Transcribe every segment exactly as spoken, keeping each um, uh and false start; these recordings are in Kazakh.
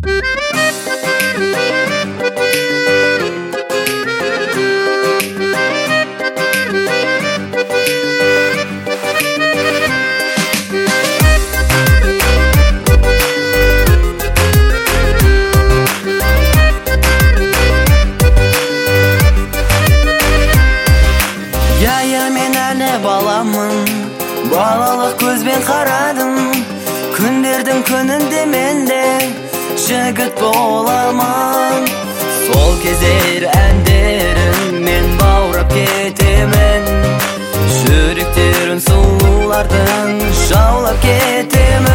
Балалық көзбен қарадым, күндердің күнінде менде жігіт боламын. Сол кездер әндерін мен баурап кетемін, жүректерін сұлулардың жаулап кетемін.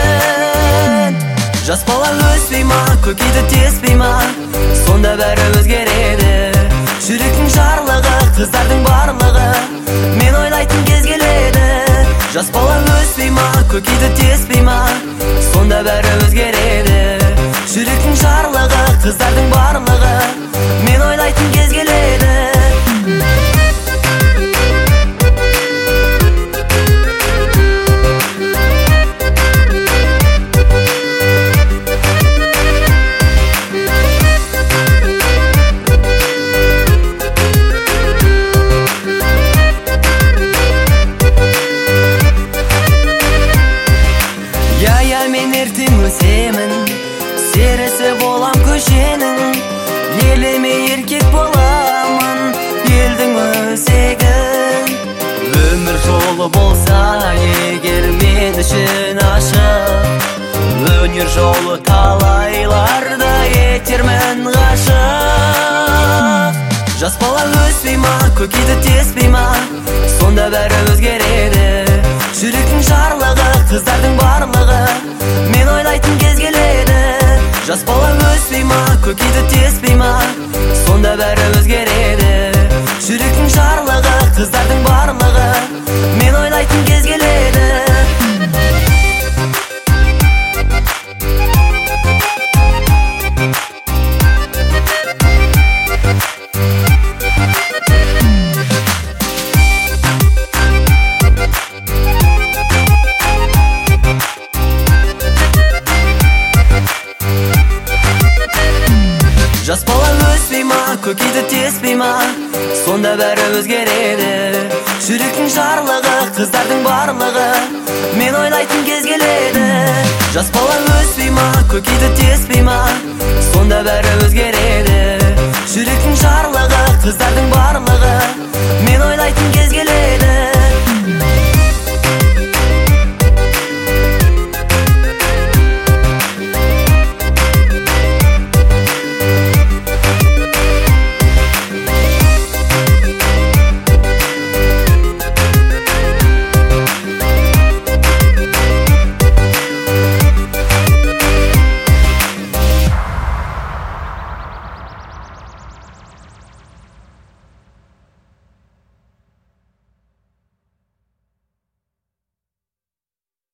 Жас бала өспей ма, көкейді теспей ма, сонда бәрі өзгереді. Жүректің жарлығы, қыздардың барлығы мен ойлайтын кез келеді. Жас бала өспей ма, көкейді теспей ма, сонда бәрі өзгереді. Жүректің жарлығы, қыздардың барлығы мен ойлайтын кез келеді. Сересі болам көшенің, елеме еркек боламын, елдің өзегін. Өмір жолы болса егер мен үшін ашық, өнер жолы талайларда етермін ғашық. Жас бала өспей ма, көкейді теспей ма, сонда бәрі өзгереді. Жүректің жарлығы, қыздардың барлығы мен ойлайтын кез келеді. Жас бала өспей ма, көкейді теспей ма, сонда бәрі өзгереді. Жүректің жарлығы, қыздардың барлығы мен ойлайтын кез келеді. Жас бала өспей ма, көкейді теспей ма, сонда бәрі өзгереді. Жүректің жарлығы, қыздардың барлығы мен ойлайтын кез келеді. Жас бала өспей ма, көкейді теспей ма, сонда бәрі өзгереді. Жүректің жарлығы, қыздардың барлығы